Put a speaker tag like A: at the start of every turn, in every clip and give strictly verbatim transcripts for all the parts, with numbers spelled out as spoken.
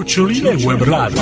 A: Noccioline Web Radio.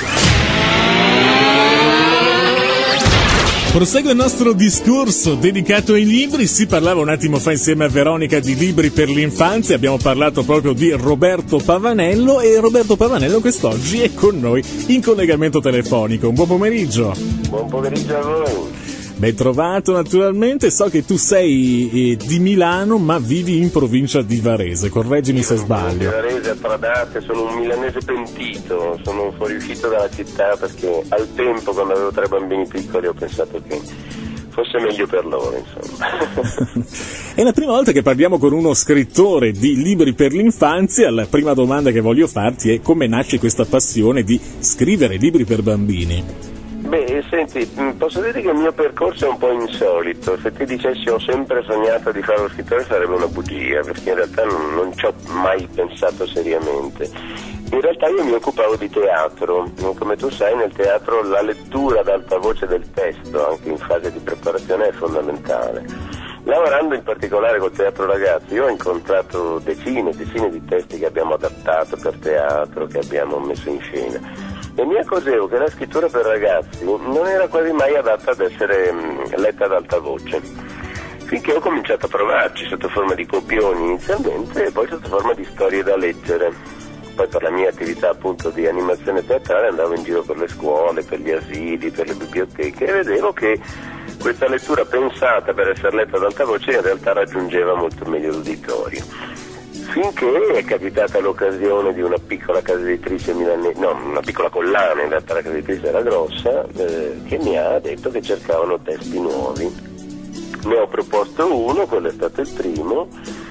A: Prosegue il nostro discorso dedicato ai libri. Si parlava un attimo fa insieme a Veronica di libri per l'infanzia, abbiamo parlato proprio di Roberto Pavanello e Roberto Pavanello quest'oggi è con noi in collegamento telefonico. Un buon pomeriggio.
B: Buon pomeriggio a voi.
A: Ben trovato naturalmente, so che tu sei eh, di Milano ma vivi in provincia di Varese, correggimi se sbaglio.
B: Di Varese a Tradate, sono un milanese pentito, sono fuoriuscito dalla città perché al tempo, quando avevo tre bambini piccoli, ho pensato che fosse meglio per loro, insomma.
A: È la prima volta che parliamo con uno scrittore di libri per l'infanzia. La prima domanda che voglio farti è: come nasce questa passione di scrivere libri per bambini?
B: Beh, senti, posso dire che il mio percorso è un po' insolito. Se ti dicessi ho sempre sognato di fare lo scrittore sarebbe una bugia, perché in realtà non, non ci ho mai pensato seriamente. In realtà io mi occupavo di teatro, come tu sai nel teatro la lettura ad alta voce del testo, anche in fase di preparazione, è fondamentale. Lavorando in particolare col teatro ragazzi, io ho incontrato decine e decine di testi che abbiamo adattato per teatro, che abbiamo messo in scena. E mi accorgevo che la scrittura per ragazzi non era quasi mai adatta ad essere mh, letta ad alta voce, finché ho cominciato a provarci sotto forma di copioni inizialmente e poi sotto forma di storie da leggere. Poi per la mia attività appunto di animazione teatrale andavo in giro per le scuole, per gli asili, per le biblioteche e vedevo che questa lettura pensata per essere letta ad alta voce in realtà raggiungeva molto meglio l'uditorio. Finché è capitata l'occasione di una piccola casa editrice milanese, no, una piccola collana, in realtà la casa editrice era grossa, eh, che mi ha detto che cercavano testi nuovi. Ne ho proposto uno, quello è stato il primo,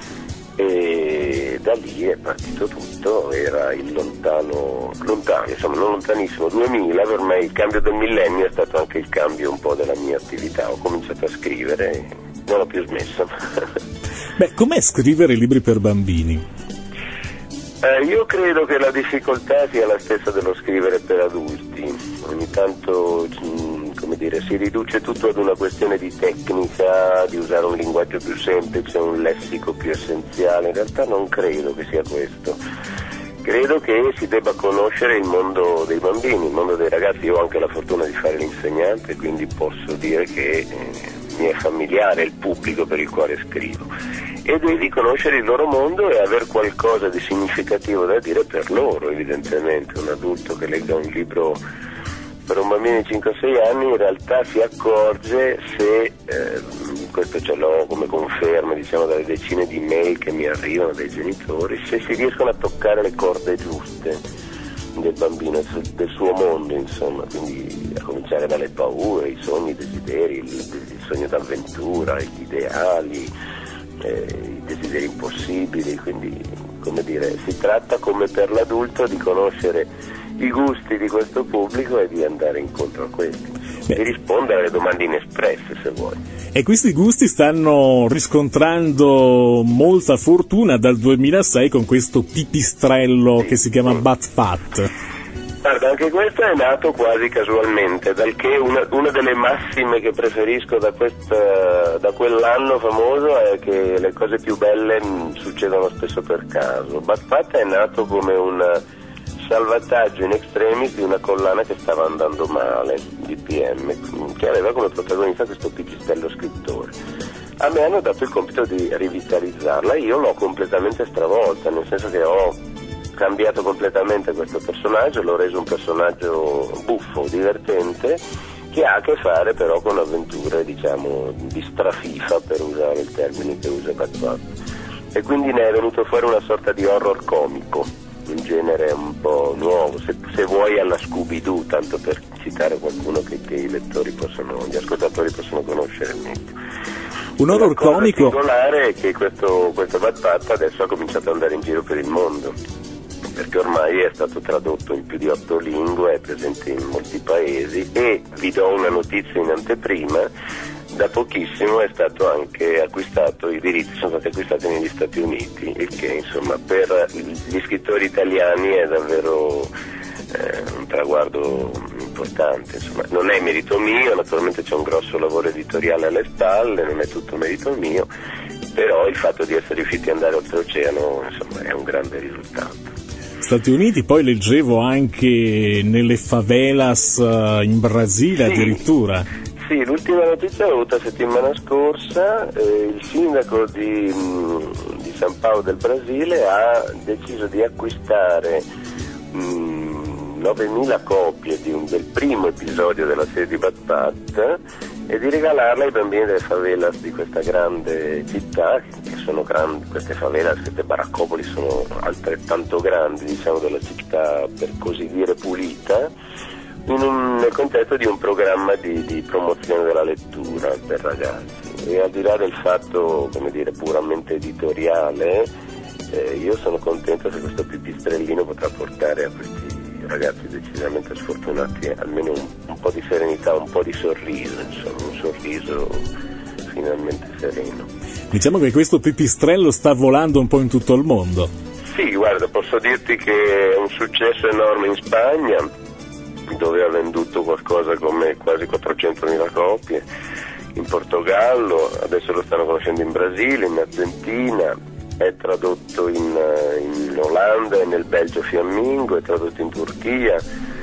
B: e da lì è partito tutto. Era il lontano, lontano, insomma non lontanissimo, duemila, per me il cambio del millennio è stato anche il cambio un po' della mia attività. Ho cominciato a scrivere e non ho più smesso.
A: Beh, com'è scrivere libri per bambini?
B: Eh, io credo che la difficoltà sia la stessa dello scrivere per adulti. Ogni tanto, come dire, si riduce tutto ad una questione di tecnica, di usare un linguaggio più semplice, un lessico più essenziale. In realtà non credo che sia questo. Credo che si debba conoscere il mondo dei bambini, il mondo dei ragazzi. Io ho anche la fortuna di fare l'insegnante, quindi posso dire che eh, mi è familiare il pubblico per il quale scrivo. E devi conoscere il loro mondo e aver qualcosa di significativo da dire per loro, evidentemente. Un adulto che legga un libro per un bambino di cinque sei anni in realtà si accorge, se eh, questo ce l'ho come conferma, diciamo, dalle decine di mail che mi arrivano dai genitori, se si riescono a toccare le corde giuste del bambino, del suo mondo, insomma, quindi a cominciare dalle paure, i sogni, i desideri, il, il sogno d'avventura, gli ideali, eh, i desideri impossibili. Quindi, come dire, si tratta, come per l'adulto, di conoscere i gusti di questo pubblico e di andare incontro a questi, Beh. di rispondere alle domande inespresse, se vuoi.
A: E questi gusti stanno riscontrando molta fortuna dal duemilasei con questo pipistrello sì. che si chiama Bat Pat.
B: Guarda, anche questo è nato quasi casualmente, dal che una, una delle massime che preferisco da, questa, da quell'anno famoso è che le cose più belle mh, succedono spesso per caso. Bat Pat è nato come un salvataggio in extremis di una collana che stava andando male, di P M, che aveva come protagonista questo pipistrello scrittore. A me hanno dato il compito di rivitalizzarla, io l'ho completamente stravolta, nel senso che ho cambiato completamente questo personaggio, l'ho reso un personaggio buffo, divertente, che ha a che fare però con avventure, diciamo, di strafifa, per usare il termine che usa Bat. E quindi ne è venuto fuori una sorta di horror comico, un genere un po' nuovo, se, se vuoi alla Scooby-Doo, tanto per citare qualcuno che, che i lettori possono, gli ascoltatori possono conoscere meglio.
A: Un horror comico.
B: La cosa singolare è che questo, questo Bat Pat adesso ha cominciato ad andare in giro per il mondo, perché ormai è stato tradotto in più di otto lingue, è presente in molti paesi, e vi do una notizia in anteprima: da pochissimo è stato anche acquistato, i diritti sono stati acquistati negli Stati Uniti, il che insomma per gli scrittori italiani è davvero eh, un traguardo importante. Insomma, non è merito mio, naturalmente c'è un grosso lavoro editoriale alle spalle, non è tutto merito mio, però il fatto di essere riusciti ad andare oltreoceano, insomma, è un grande risultato.
A: Stati Uniti, poi leggevo anche nelle favelas in Brasile, sì, addirittura.
B: Sì, l'ultima notizia l'ho avuta settimana scorsa, eh, il sindaco di, di San Paolo del Brasile ha deciso di acquistare mh, novemila copie di un, del primo episodio della serie di Bat Pat e di regalarla ai bambini delle favelas di questa grande città, che sono grandi, queste favelas, queste baraccopoli sono altrettanto grandi, diciamo, della città per così dire pulita, in un, nel contesto di un programma di, di promozione della lettura per ragazzi. E al di là del fatto, come dire, puramente editoriale, eh, io sono contento se questo pipistrellino potrà portare a questi ragazzi decisamente sfortunati almeno un, un po' di serenità, un po' di sorriso, insomma, un sorriso finalmente sereno.
A: Diciamo che questo pipistrello sta volando un po' in tutto il mondo.
B: Sì, guarda, posso dirti che è un successo enorme in Spagna, dove ha venduto qualcosa come quasi quattrocentomila copie, in Portogallo, adesso lo stanno conoscendo in Brasile, in Argentina, è tradotto in, in Olanda e nel Belgio fiammingo, è tradotto in Turchia,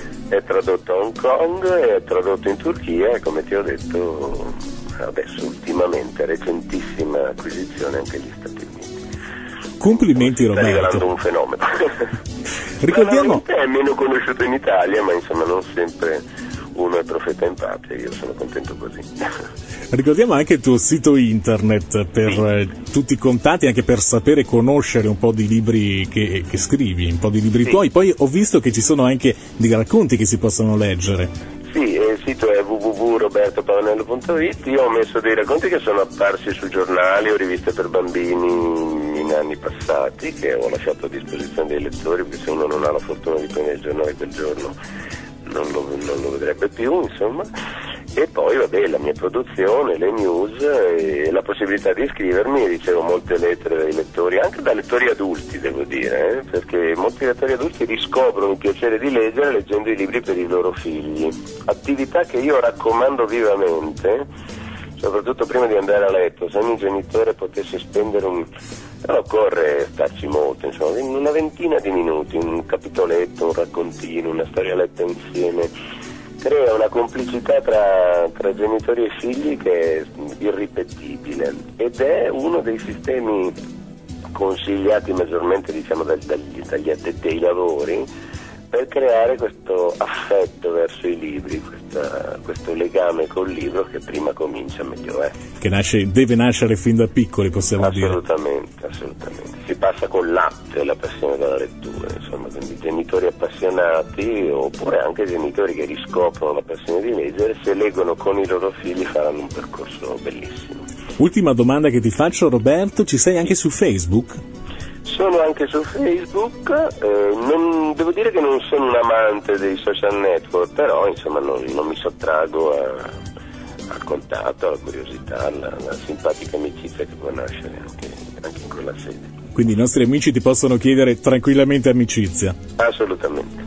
B: è tradotto a Hong Kong, è tradotto in Turchia e, come ti ho detto, adesso ultimamente, recentissima acquisizione anche agli Stati Uniti.
A: Complimenti,
B: Roberto. Sta
A: Roberto.
B: rivelando un fenomeno.
A: Ricordiamo...
B: è meno conosciuto in Italia, ma insomma non sempre uno è profeta in patria, io sono contento così.
A: Ricordiamo anche il tuo sito internet per sì. eh, tutti i contatti, anche per sapere conoscere un po' di libri che, che scrivi, un po' di libri sì. tuoi. Poi ho visto che ci sono anche dei racconti che si possono leggere.
B: Sì, il sito è w w w punto roberto pavanello punto i t. Io ho messo dei racconti che sono apparsi su giornali o riviste per bambini in anni passati, che ho lasciato a disposizione dei lettori, perché se uno non ha la fortuna di prendere il giornale quel giorno non lo, non lo vedrebbe più, insomma. E poi vabbè, la mia produzione, le news e la possibilità di iscrivermi. Ricevo molte lettere dai lettori, anche da lettori adulti, devo dire, eh, perché molti lettori adulti riscoprono il piacere di leggere leggendo i libri per i loro figli, attività che io raccomando vivamente, soprattutto prima di andare a letto. Se ogni genitore potesse spendere un... non occorre starci molto, insomma, in una ventina di minuti, un capitoletto, un raccontino, una storia letta insieme, crea una complicità tra, tra genitori e figli che è irripetibile, ed è uno dei sistemi consigliati maggiormente, diciamo, dagli, dagli addetti ai lavori, per creare questo affetto verso i libri, questa, questo legame col libro che prima comincia meglio è.
A: Che nasce, deve nascere fin da piccoli, possiamo
B: assolutamente,
A: dire.
B: Assolutamente, si passa col latte la passione della lettura, insomma, quindi genitori appassionati oppure anche genitori che riscoprono la passione di leggere, se leggono con i loro figli faranno un percorso bellissimo.
A: Ultima domanda che ti faccio, Roberto, ci sei anche su Facebook?
B: Sono anche su Facebook, eh, non, devo dire che non sono un amante dei social network, però insomma non, non mi sottraggo a, al contatto, alla curiosità, alla, alla simpatica amicizia che può nascere anche, anche in quella sede.
A: Quindi i nostri amici ti possono chiedere tranquillamente amicizia?
B: Assolutamente.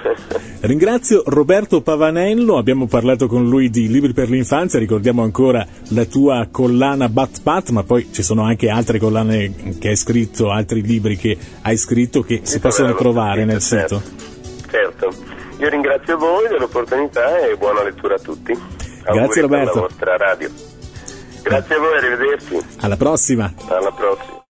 A: Ringrazio Roberto Pavanello, abbiamo parlato con lui di libri per l'infanzia, ricordiamo ancora la tua collana Bat Pat, ma poi ci sono anche altre collane che hai scritto, altri libri che hai scritto che si possono trovare nel sito.
B: Certo, io ringrazio voi dell'opportunità e buona lettura a tutti.
A: Grazie, Roberto.
B: Per la vostra radio. Grazie a voi, arrivederci.
A: Alla prossima.
B: Alla prossima.